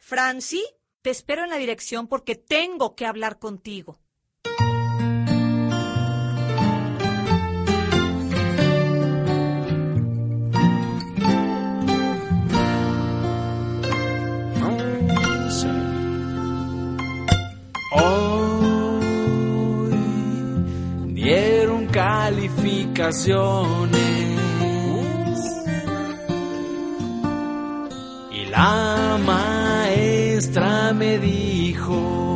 Franci, te espero en la dirección porque tengo que hablar contigo. Hoy dieron calificaciones y la maestra me dijo: